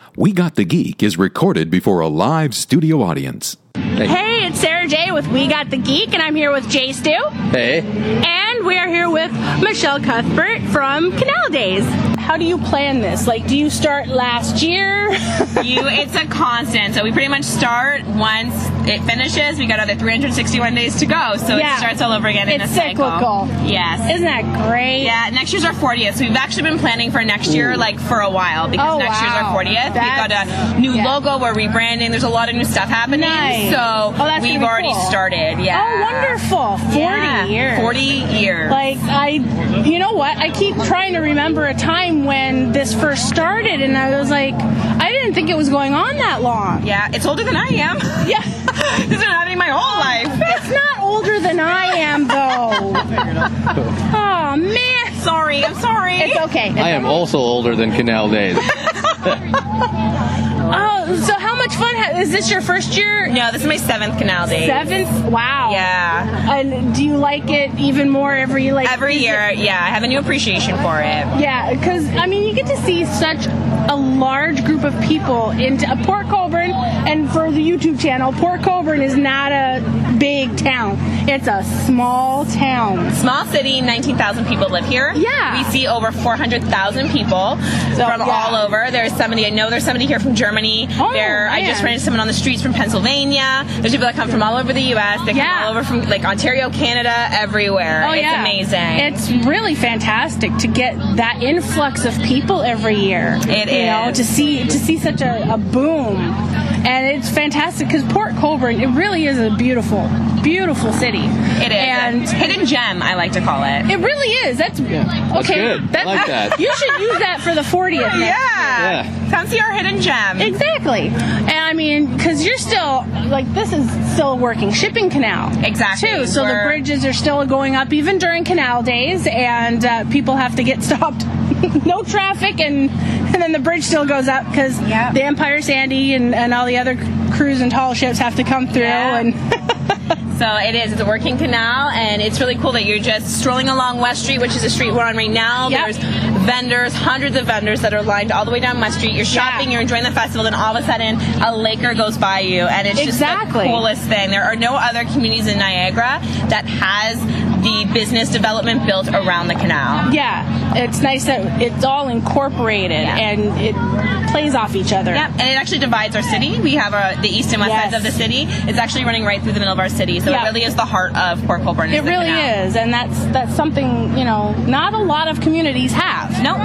We Got the Geek is recorded before a live studio audience. Hey, it's Sarah J with We Got the Geek, and I'm here with Jay Stu. Hey. And we are here with Michelle Cuthbert from Canal Days. How do you plan this? Like, do you start last year? It's a constant. So we pretty much start once it finishes. We got another 361 days to go. So it starts all over again in a cycle. It's cyclical. Yes. Isn't that great? Yeah, next year's our 40th. So we've actually been planning for next year, for a while, because next year's our 40th. We've got a new logo, we're rebranding. There's a lot of new stuff happening. Nice. So we've already started. Yeah. Oh, wonderful. 40 years. 40 years. Like, you know what? I keep trying to remember a time when this first started, and I was like, I didn't think it was going on that long. Yeah, it's older than I am. Yeah. It's been happening my whole life. It's not older than I am, though. Oh, man. I'm sorry. It's okay. I am also older than Canal Days. Oh, so how much fun? Is this your first year? No, this is my 7th Canal Days. 7th? Wow. Yeah. And do you like it even more every year? Yeah. I have a new appreciation for it. Yeah, because, I mean, you get to see such a large group of people into Port Colborne, and for the YouTube channel, Port Colborne is not a big town. It's a small town. Small city, 19,000 people live here. Yeah. We see over 400,000 people from all over. There's somebody here from Germany. I just ran into someone on the streets from Pennsylvania. There's people that come from all over the U.S. They come all over from Ontario, Canada, everywhere. Oh, it's amazing. It's really fantastic to get that influx of people every year. It is. You know, to see such a boom. And it's fantastic because Port Colborne, it really is a beautiful, beautiful city. It is. And a hidden gem, I like to call it. It really is. That's good. I like that. You should use that for the 40th. Yeah. Come see our hidden gem. Exactly. And I mean, because you're still, this is still a working shipping canal. Exactly. Too. So the bridges are still going up even during Canal Days, and people have to get stopped. No traffic, and then the bridge still goes up because the Empire Sandy and all the other cruise and tall ships have to come through. Yeah. And So it is. It's a working canal, and it's really cool that you're just strolling along West Street, which is the street we're on right now. Yep. There's vendors, hundreds of vendors that are lined all the way down West Street. You're shopping, you're enjoying the festival, then all of a sudden a Laker goes by you, and it's just the coolest thing. There are no other communities in Niagara that has the business development built around the canal. Yeah, it's nice that it's all incorporated and it plays off each other. Yeah, and it actually divides our city. We have the east and west sides of the city. It's actually running right through the middle of our city, so it really is the heart of Port Colborne. It really is, and that's something, not a lot of communities have. Nope.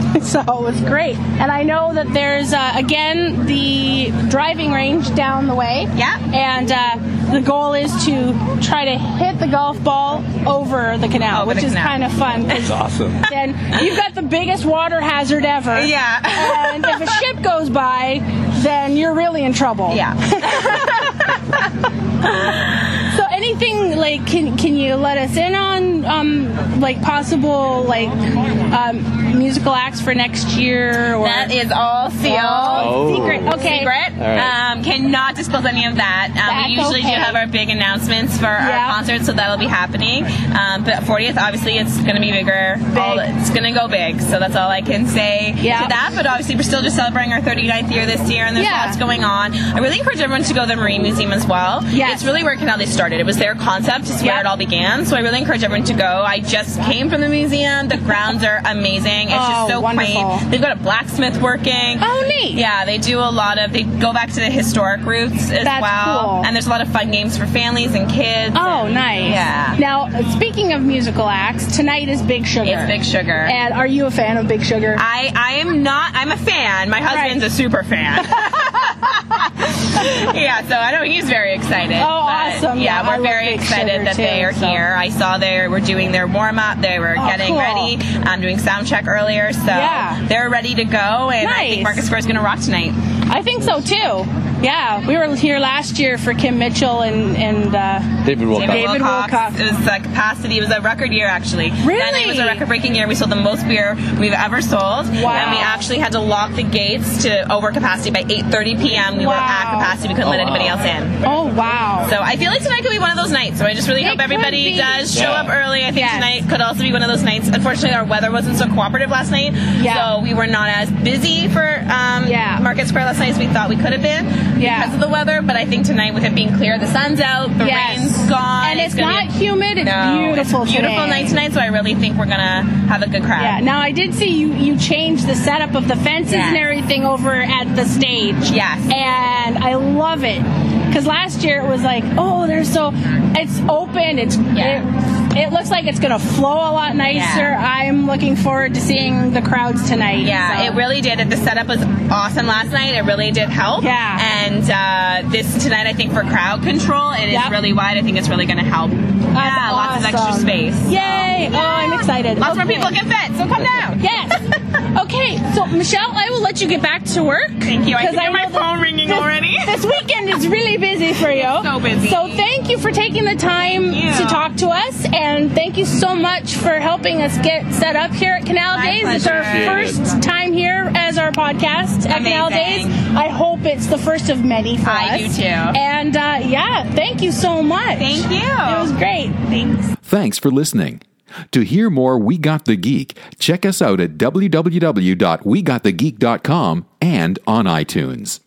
So it's great. And I know that there's, again, the driving range down the way. Yeah. And the goal is to try to hit the golf ball over the canal, which is kind of fun. That's awesome. Then you've got the biggest water hazard ever. Yeah. And if a ship goes by, then you're really in trouble. Yeah. So anything, can you let us in on, possible, musical acts for next year? Or? That is all sealed. Oh. Secret. Okay. Secret. Right. Cannot disclose any of that. We usually do have our big announcements for our concerts, so that'll be happening. But 40th, obviously, it's going to be bigger. It's going to go big, so that's all I can say to that. But obviously, we're still just celebrating our 39th year this year, and there's lots going on. I really encourage everyone to go to the Marine Museum as well. Yes. It's really where Canal Days started. It was their concept. It's where it all began. So I really encourage everyone to go. I just came from the museum. The grounds are amazing. It's just so quaint. They've got a blacksmith working. Oh, neat. Yeah, they do they go back to the historic roots as well. Cool. And there's a lot of fun games for families and kids. Oh, nice. Yeah. Now, speaking of musical acts, tonight is Big Sugar. It's Big Sugar. And are you a fan of Big Sugar? I am not. I'm a fan. My husband's a super fan. Yeah, so I know he's very excited. Oh, awesome. Yeah, we're very excited that they are here. I saw they were doing their warm-up. They were getting ready. I'm doing sound check earlier, so they're ready to go, and I think Market Square is going to rock tonight. I think so too. Yeah, we were here last year for Kim Mitchell and David Wilcox. It was capacity. It was a record year, actually. Really? That night was a record-breaking year. We sold the most beer we've ever sold. Wow. And we actually had to lock the gates to over capacity by 8:30 p.m. We were at capacity. We couldn't let anybody else in. Oh, wow. So I feel like tonight could be one of those nights. So I just really hope everybody does show up early. I think tonight could also be one of those nights. Unfortunately, our weather wasn't so cooperative last night. So we were not as busy for Market Square last night as we thought we could have been because of the weather. But I think tonight, with it being clear, the sun's out, the rain's gone. And it's not humid. It's beautiful It's a beautiful today. night tonight, so I really think we're going to have a good crowd. Yeah. Now, I did see you changed the setup of the fences and everything over at the stage. Yes. And I love it. Because last year it was like, it's open. It looks like it's going to flow a lot nicer. Yeah. I'm looking forward to seeing the crowds tonight. Yeah, it really did. The setup was awesome last night. It really did help. Yeah. And this tonight, I think for crowd control, it is really wide. I think it's really going to help. That's lots of extra space. Yay! Oh, I'm excited. Lots more people can fit, so come down. Yes. Okay, so Michelle, I will let you get back to work. Thank you. I can hear my phone ringing already. This weekend is really busy for you. So busy. So thank you for taking the time to talk to us, and thank you so much for helping us get set up here at Canal Days. Pleasure. It's our first time here as our podcast at Canal Days. I hope it's the first of many for us. I do too. And thank you so much. Thank you. It was great. Thanks. Thanks for listening. To hear more We Got the Geek, check us out at www.wegotthegeek.com and on iTunes.